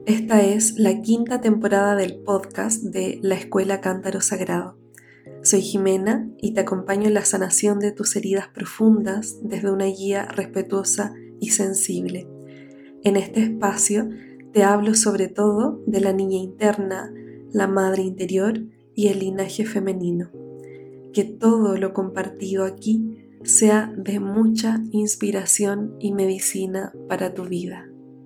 Esta es la quinta temporada del podcast de la Escuela Cántaro Sagrado. Soy Jimena y te acompaño en la sanación de tus heridas profundas desde una guía respetuosa y sensible. En este espacio te hablo sobre todo de la niña interna, la madre interior y el linaje femenino. Que todo lo compartido aquí sea de mucha inspiración y medicina para tu vida.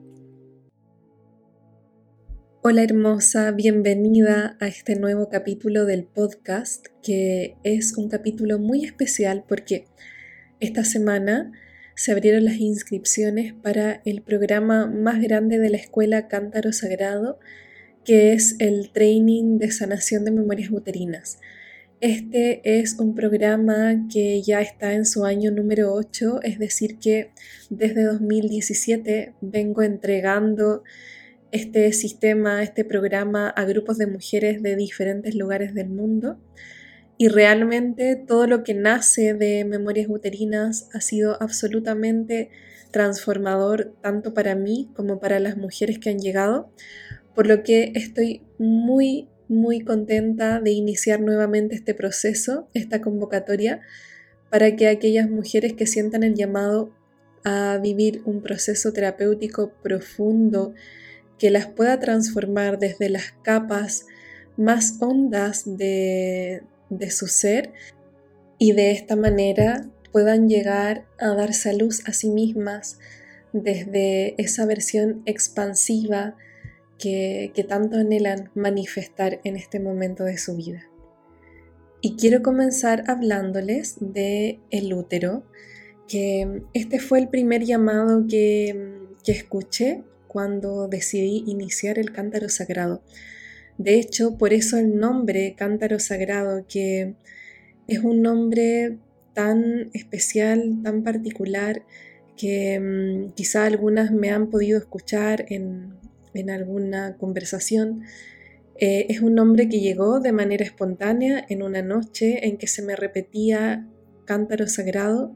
Hola hermosa, bienvenida a este nuevo capítulo del podcast, que es un capítulo muy especial porque esta semana se abrieron las inscripciones para el programa más grande de la Escuela Cántaro Sagrado, que es el Training de Sanación de Memorias Uterinas. Este es un programa que ya está en su año número 8, es decir que desde 2017 vengo entregando este sistema, este programa a grupos de mujeres de diferentes lugares del mundo, y realmente todo lo que nace de Memorias Uterinas ha sido absolutamente transformador tanto para mí como para las mujeres que han llegado, por lo que estoy muy contenta de iniciar nuevamente este proceso, esta convocatoria, para que aquellas mujeres que sientan el llamado a vivir un proceso terapéutico profundo que las pueda transformar desde las capas más hondas de su ser, y de esta manera puedan llegar a darse a luz a sí mismas desde esa versión expansiva que tanto anhelan manifestar en este momento de su vida. Y quiero comenzar hablándoles de el útero, que este fue el primer llamado que escuché cuando decidí iniciar el cántaro sagrado. De hecho, por eso el nombre cántaro sagrado, que es un nombre tan especial, tan particular, que quizá algunas me han podido escuchar en alguna conversación. Es un nombre que llegó de manera espontánea en una noche en que se me repetía cántaro sagrado,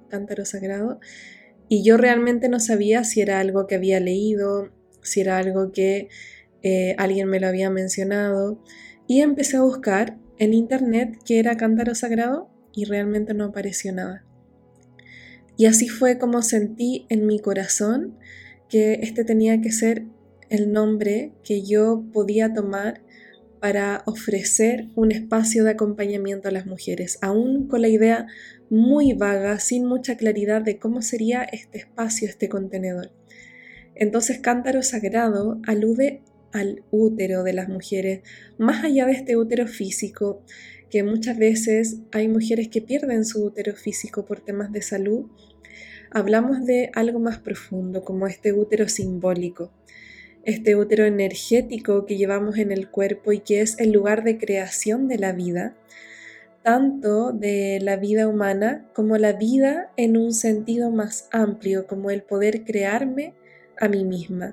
y yo realmente no sabía si era algo que había leído, si era algo que alguien me lo había mencionado, y empecé a buscar en internet qué era cántaro sagrado y realmente no apareció nada. Y así fue como sentí en mi corazón que este tenía que ser el nombre que yo podía tomar para ofrecer un espacio de acompañamiento a las mujeres, aún con la idea muy vaga, sin mucha claridad de cómo sería este espacio, este contenedor. Entonces, cántaro sagrado alude al útero de las mujeres, más allá de este útero físico, que muchas veces hay mujeres que pierden su útero físico por temas de salud. Hablamos de algo más profundo, como este útero simbólico, este útero energético que llevamos en el cuerpo y que es el lugar de creación de la vida, tanto de la vida humana como la vida en un sentido más amplio, como el poder crearme a mí misma.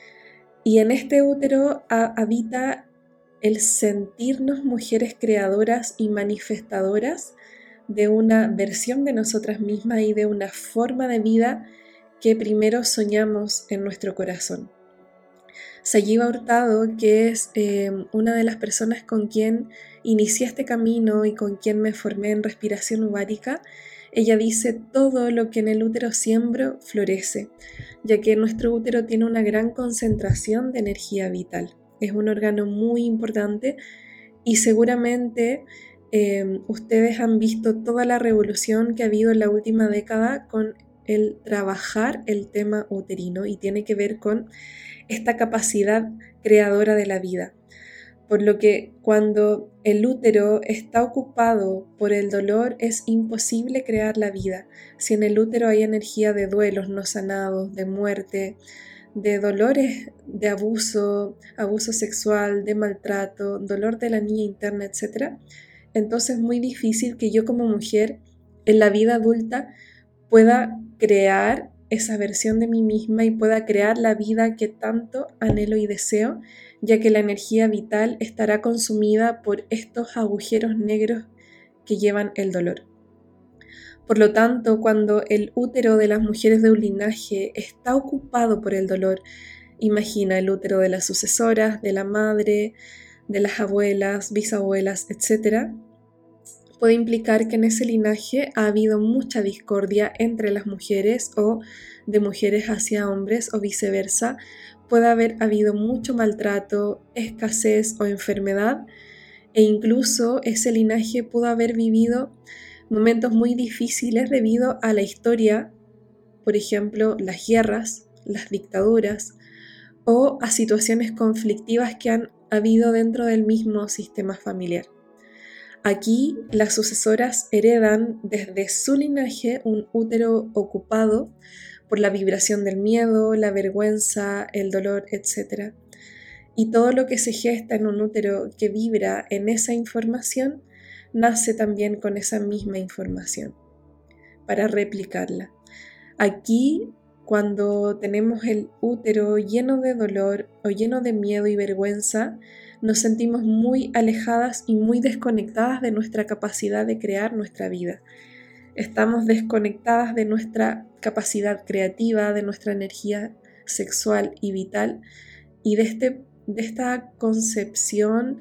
Y en este útero habita el sentirnos mujeres creadoras y manifestadoras de una versión de nosotras mismas y de una forma de vida que primero soñamos en nuestro corazón. Sayiva Hurtado, que es una de las personas con quien inicié este camino y con quien me formé en respiración ovárica, ella dice: todo lo que en el útero siembro florece, ya que nuestro útero tiene una gran concentración de energía vital. Es un órgano muy importante y seguramente ustedes han visto toda la revolución que ha habido en la última década con el trabajar el tema uterino, y tiene que ver con esta capacidad creadora de la vida. Por lo que cuando el útero está ocupado por el dolor, es imposible crear la vida. Si en el útero hay energía de duelos no sanados, de muerte, de dolores, de abuso sexual, de maltrato, dolor de la niña interna, etc., entonces es muy difícil que yo como mujer en la vida adulta pueda crear esa versión de mí misma y pueda crear la vida que tanto anhelo y deseo, ya que la energía vital estará consumida por estos agujeros negros que llevan el dolor. Por lo tanto, cuando el útero de las mujeres de un linaje está ocupado por el dolor Imagina el útero de las sucesoras, de la madre, de las abuelas, bisabuelas, etc. Puede implicar que en ese linaje ha habido mucha discordia entre las mujeres o de mujeres hacia hombres o viceversa. Puede haber habido mucho maltrato, escasez o enfermedad, e incluso ese linaje pudo haber vivido momentos muy difíciles debido a la historia, por ejemplo, las guerras, las dictaduras o a situaciones conflictivas que han habido dentro del mismo sistema familiar. Aquí las sucesoras heredan desde su linaje un útero ocupado por la vibración del miedo, la vergüenza, el dolor, etc. Y todo lo que se gesta en un útero que vibra en esa información nace también con esa misma información para replicarla. Aquí, cuando tenemos el útero lleno de dolor o lleno de miedo y vergüenza, nos sentimos muy alejadas y muy desconectadas de nuestra capacidad de crear nuestra vida. Estamos desconectadas de nuestra capacidad creativa, de nuestra energía sexual y vital, y de esta concepción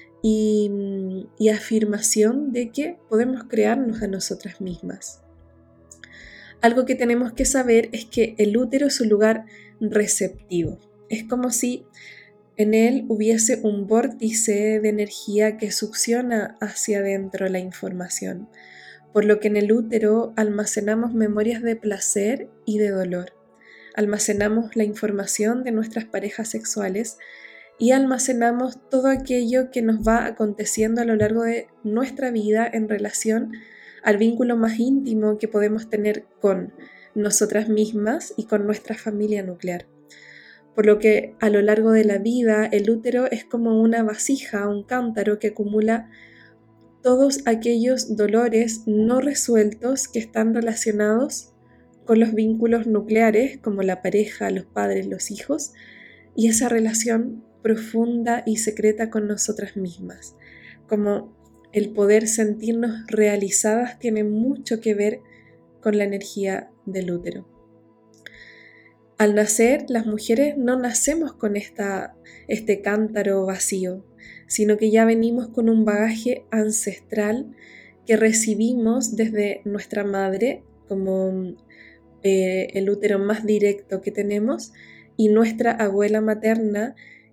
y afirmación de que podemos crearnos a nosotras mismas. Algo que tenemos que saber es que el útero es un lugar receptivo. Es como si en él hubiese un vórtice de energía que succiona hacia adentro la información, por lo que en el útero almacenamos memorias de placer y de dolor. Almacenamos la información de nuestras parejas sexuales y almacenamos todo aquello que nos va aconteciendo a lo largo de nuestra vida en relación al vínculo más íntimo que podemos tener con nosotras mismas y con nuestra familia nuclear. Por lo que a lo largo de la vida el útero es como una vasija, un cántaro que acumula todos aquellos dolores no resueltos que están relacionados con los vínculos nucleares, como la pareja, los padres, los hijos, y esa relación profunda y secreta con nosotras mismas. Como el poder sentirnos realizadas tiene mucho que ver con la energía del útero. Al nacer, las mujeres no nacemos con este cántaro vacío, sino que ya venimos con un bagaje ancestral que recibimos desde nuestra madre, como el útero más directo que tenemos, y nuestra abuela materna,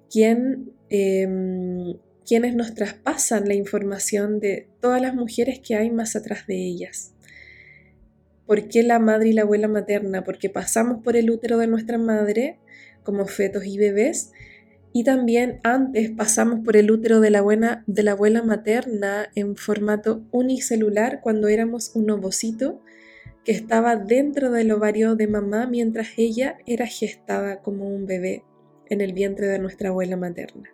quienes nos traspasan la información de todas las mujeres que hay más atrás de ellas. ¿Por qué la madre y la abuela materna? Porque pasamos por el útero de nuestra madre como fetos y bebés, y también antes pasamos por el útero de la abuela materna en formato unicelular cuando éramos un ovocito que estaba dentro del ovario de mamá mientras ella era gestada como un bebé en el vientre de nuestra abuela materna.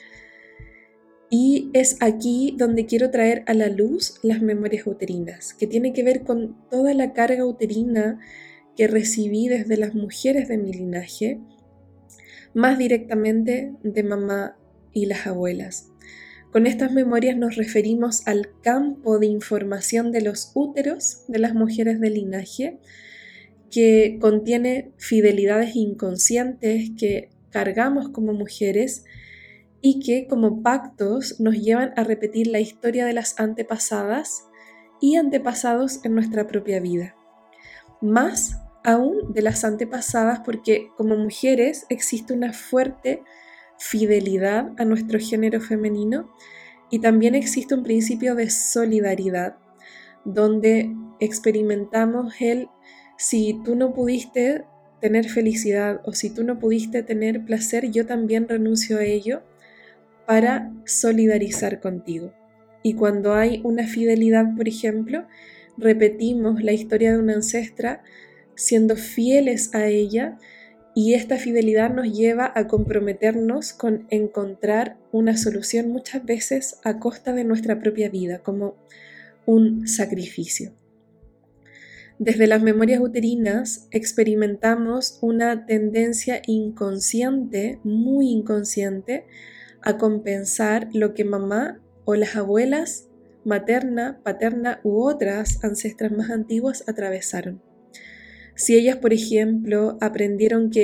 Y es aquí donde quiero traer a la luz las memorias uterinas, que tiene que ver con toda la carga uterina que recibí desde las mujeres de mi linaje, más directamente de mamá y las abuelas. Con estas memorias nos referimos al campo de información de los úteros de las mujeres del linaje, que contiene fidelidades inconscientes que cargamos como mujeres y que como pactos nos llevan a repetir la historia de las antepasadas y antepasados en nuestra propia vida. Más aún de las antepasadas, porque como mujeres existe una fuerte fidelidad a nuestro género femenino y también existe un principio de solidaridad donde experimentamos si tú no pudiste tener felicidad o si tú no pudiste tener placer, yo también renuncio a ello para solidarizar contigo. Y cuando hay una fidelidad, por ejemplo, repetimos la historia de una ancestra siendo fieles a ella, y esta fidelidad nos lleva a comprometernos con encontrar una solución muchas veces a costa de nuestra propia vida, como un sacrificio. Desde las memorias uterinas experimentamos una tendencia inconsciente, muy inconsciente, a compensar lo que mamá o las abuelas materna, paterna u otras ancestras más antiguas atravesaron. Si ellas, por ejemplo, aprendieron que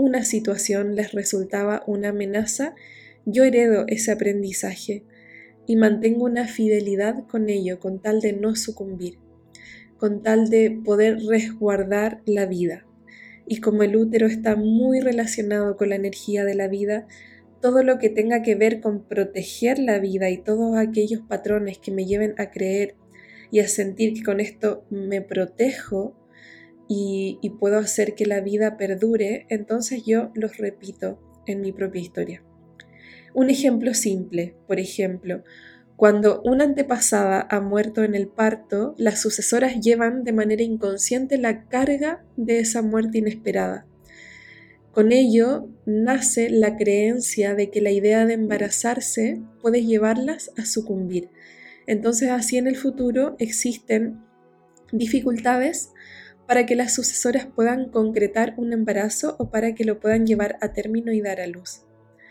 una situación les resultaba una amenaza, yo heredo ese aprendizaje y mantengo una fidelidad con ello con tal de no sucumbir, con tal de poder resguardar la vida. Y como el útero está muy relacionado con la energía de la vida, todo lo que tenga que ver con proteger la vida y todos aquellos patrones que me lleven a creer y a sentir que con esto me protejo y puedo hacer que la vida perdure, entonces yo los repito en mi propia historia. Un ejemplo simple, por ejemplo, cuando una antepasada ha muerto en el parto, las sucesoras llevan de manera inconsciente la carga de esa muerte inesperada. Con ello nace la creencia de que la idea de embarazarse puede llevarlas a sucumbir. Entonces así en el futuro existen dificultades para que las sucesoras puedan concretar un embarazo o para que lo puedan llevar a término y dar a luz.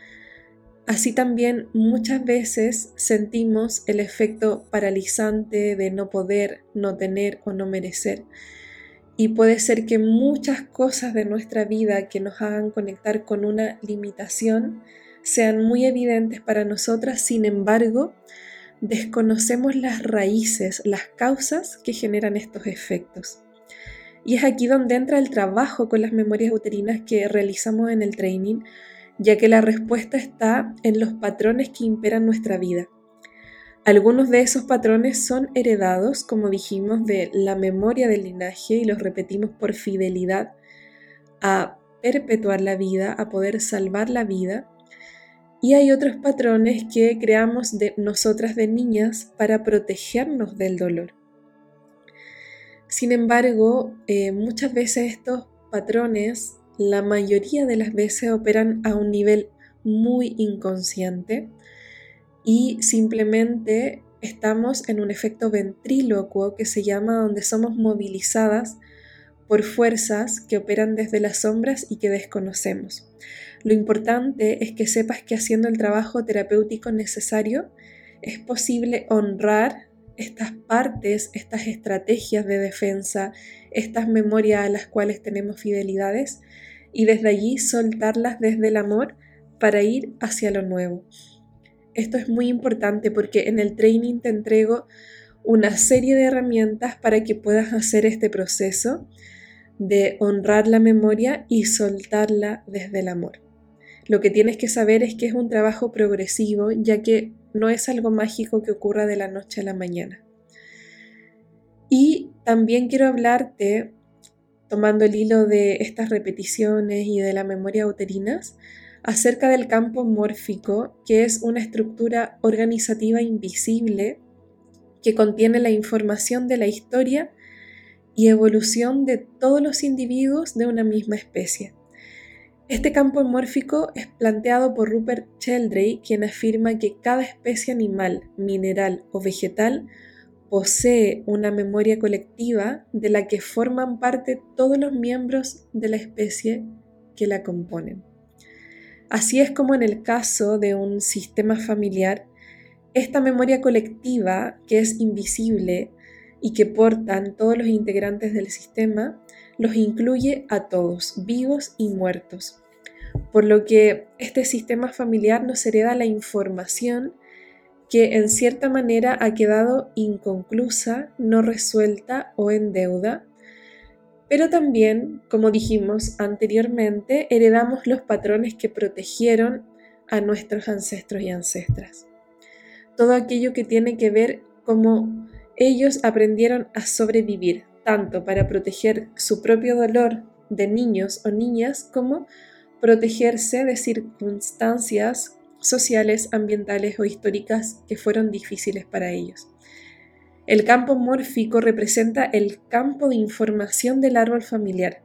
Así también muchas veces sentimos el efecto paralizante de no poder, no tener o no merecer. Y puede ser que muchas cosas de nuestra vida que nos hagan conectar con una limitación sean muy evidentes para nosotras, sin embargo, desconocemos las raíces, las causas que generan estos efectos. Y es aquí donde entra el trabajo con las memorias uterinas que realizamos en el training, ya que la respuesta está en los patrones que imperan nuestra vida. Algunos de esos patrones son heredados, como dijimos, de la memoria del linaje y los repetimos por fidelidad a perpetuar la vida, a poder salvar la vida. Y hay otros patrones que creamos de nosotras de niñas para protegernos del dolor. Sin embargo, muchas veces estos patrones, la mayoría de las veces operan a un nivel muy inconsciente y simplemente estamos en un efecto ventrílocuo que se llama, donde somos movilizadas por fuerzas que operan desde las sombras y que desconocemos. Lo importante es que sepas que haciendo el trabajo terapéutico necesario es posible honrar estas partes, estas estrategias de defensa, estas memorias a las cuales tenemos fidelidades y desde allí soltarlas desde el amor para ir hacia lo nuevo. Esto es muy importante porque en el training te entrego una serie de herramientas para que puedas hacer este proceso de honrar la memoria y soltarla desde el amor. Lo que tienes que saber es que es un trabajo progresivo, ya que no es algo mágico que ocurra de la noche a la mañana. Y también quiero hablarte, tomando el hilo de estas repeticiones y de la memoria uterinas, acerca del campo mórfico, que es una estructura organizativa invisible que contiene la información de la historia y evolución de todos los individuos de una misma especie. Este campo mórfico es planteado por Rupert Sheldrake, quien afirma que cada especie animal, mineral o vegetal posee una memoria colectiva de la que forman parte todos los miembros de la especie que la componen. Así es como en el caso de un sistema familiar, esta memoria colectiva, que es invisible y que portan todos los integrantes del sistema, los incluye a todos, vivos y muertos. Por lo que este sistema familiar nos hereda la información que en cierta manera ha quedado inconclusa, no resuelta o en deuda. Pero también, como dijimos anteriormente, heredamos los patrones que protegieron a nuestros ancestros y ancestras. Todo aquello que tiene que ver cómo ellos aprendieron a sobrevivir, tanto para proteger su propio dolor de niños o niñas, como protegerse de circunstancias sociales, ambientales o históricas que fueron difíciles para ellos. El campo mórfico representa el campo de información del árbol familiar.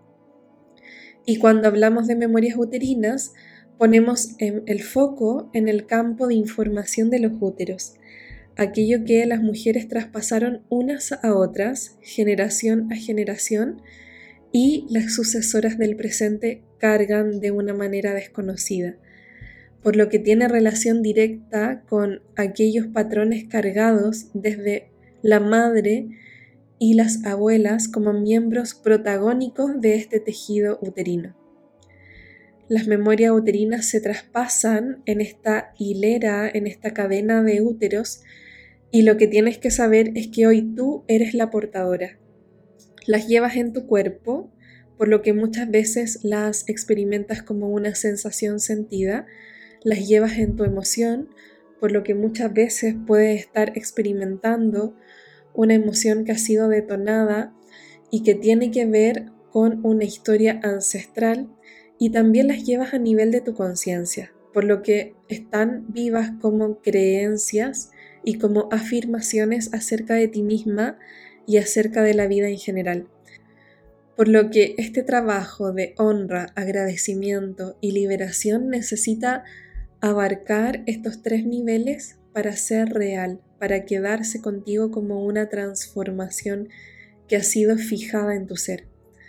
Y cuando hablamos de memorias uterinas, ponemos el foco en el campo de información de los úteros, aquello que las mujeres traspasaron unas a otras, generación a generación, y las sucesoras del presente cargan de una manera desconocida, por lo que tiene relación directa con aquellos patrones cargados desde la madre y las abuelas como miembros protagónicos de este tejido uterino. Las memorias uterinas se traspasan en esta hilera, en esta cadena de úteros, y lo que tienes que saber es que hoy tú eres la portadora. Las llevas en tu cuerpo, por lo que muchas veces las experimentas como una sensación sentida. Las llevas en tu emoción, por lo que muchas veces puedes estar experimentando una emoción que ha sido detonada y que tiene que ver con una historia ancestral, y también las llevas a nivel de tu conciencia, por lo que están vivas como creencias y como afirmaciones acerca de ti misma y acerca de la vida en general. Por lo que este trabajo de honra, agradecimiento y liberación necesita abarcar estos 3 niveles para ser real, para quedarse contigo como una transformación que ha sido fijada en tu ser.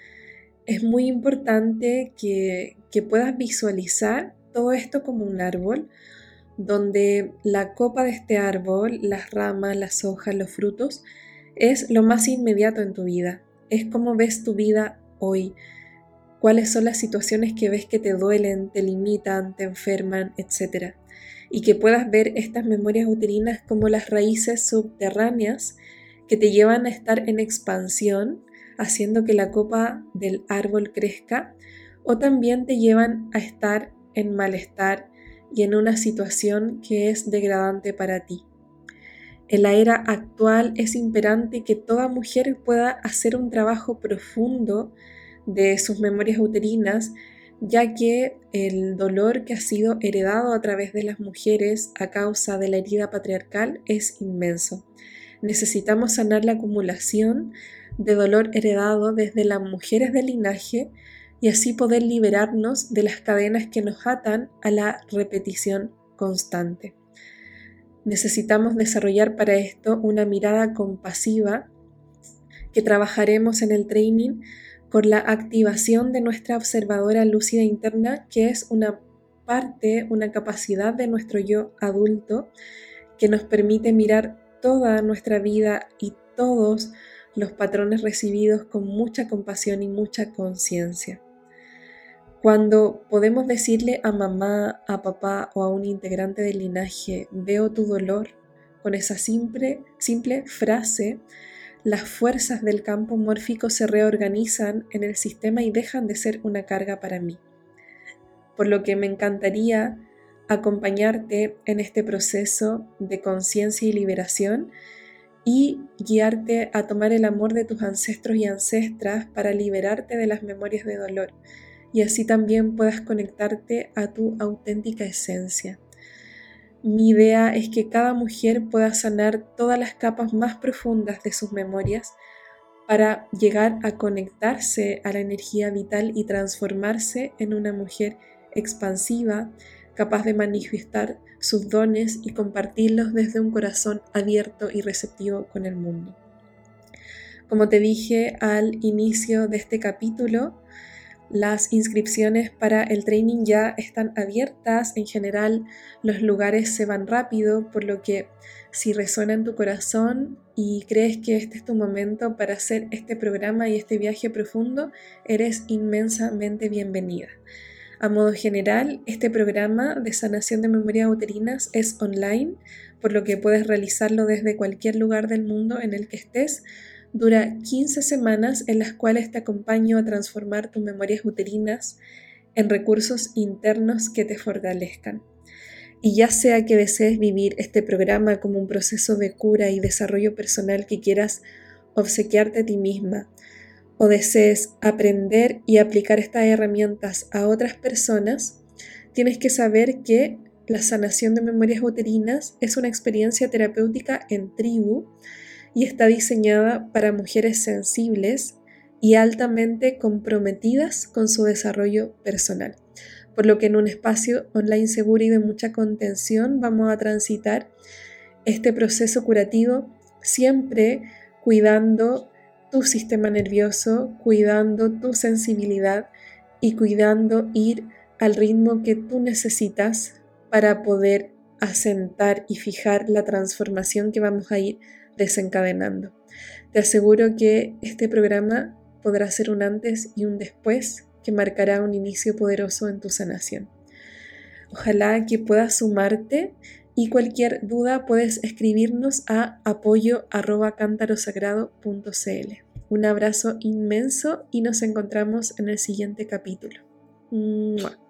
Es muy importante que puedas visualizar todo esto como un árbol, donde la copa de este árbol, las ramas, las hojas, los frutos, es lo más inmediato en tu vida. Es como ves tu vida hoy. Cuáles son las situaciones que ves que te duelen, te limitan, te enferman, etc. Y que puedas ver estas memorias uterinas como las raíces subterráneas que te llevan a estar en expansión, haciendo que la copa del árbol crezca, o también te llevan a estar en malestar y en una situación que es degradante para ti. En la era actual es imperante que toda mujer pueda hacer un trabajo profundo de sus memorias uterinas, ya que el dolor que ha sido heredado a través de las mujeres a causa de la herida patriarcal es inmenso. Necesitamos sanar la acumulación de dolor heredado desde las mujeres del linaje y así poder liberarnos de las cadenas que nos atan a la repetición constante. Necesitamos desarrollar para esto una mirada compasiva que trabajaremos en el training con la activación de nuestra observadora lúcida interna, que es una parte, una capacidad de nuestro yo adulto que nos permite mirar toda nuestra vida y todos los patrones recibidos con mucha compasión y mucha conciencia. Cuando podemos decirle a mamá, a papá o a un integrante del linaje, veo tu dolor, con esa simple frase, las fuerzas del campo mórfico se reorganizan en el sistema y dejan de ser una carga para mí. Por lo que me encantaría acompañarte en este proceso de conciencia y liberación y guiarte a tomar el amor de tus ancestros y ancestras para liberarte de las memorias de dolor y así también puedas conectarte a tu auténtica esencia. Mi idea es que cada mujer pueda sanar todas las capas más profundas de sus memorias para llegar a conectarse a la energía vital y transformarse en una mujer expansiva, capaz de manifestar sus dones y compartirlos desde un corazón abierto y receptivo con el mundo. Como te dije al inicio de este capítulo, las inscripciones para el training ya están abiertas. En general, los lugares se van rápido, por lo que si resuena en tu corazón y crees que este es tu momento para hacer este programa y este viaje profundo, eres inmensamente bienvenida. A modo general, este programa de sanación de memorias uterinas es online, por lo que puedes realizarlo desde cualquier lugar del mundo en el que estés. Dura 15 semanas en las cuales te acompaño a transformar tus memorias uterinas en recursos internos que te fortalezcan. Y ya sea que desees vivir este programa como un proceso de cura y desarrollo personal que quieras obsequiarte a ti misma, o desees aprender y aplicar estas herramientas a otras personas, tienes que saber que la sanación de memorias uterinas es una experiencia terapéutica en tribu y está diseñada para mujeres sensibles y altamente comprometidas con su desarrollo personal. Por lo que en un espacio online seguro y de mucha contención vamos a transitar este proceso curativo, siempre cuidando tu sistema nervioso, cuidando tu sensibilidad y cuidando ir al ritmo que tú necesitas para poder asentar y fijar la transformación que vamos a ir desencadenando. Te aseguro que este programa podrá ser un antes y un después que marcará un inicio poderoso en tu sanación. Ojalá que puedas sumarte y cualquier duda puedes escribirnos a apoyo@cantarosagrado.cl. Un abrazo inmenso y nos encontramos en el siguiente capítulo. ¡Mua!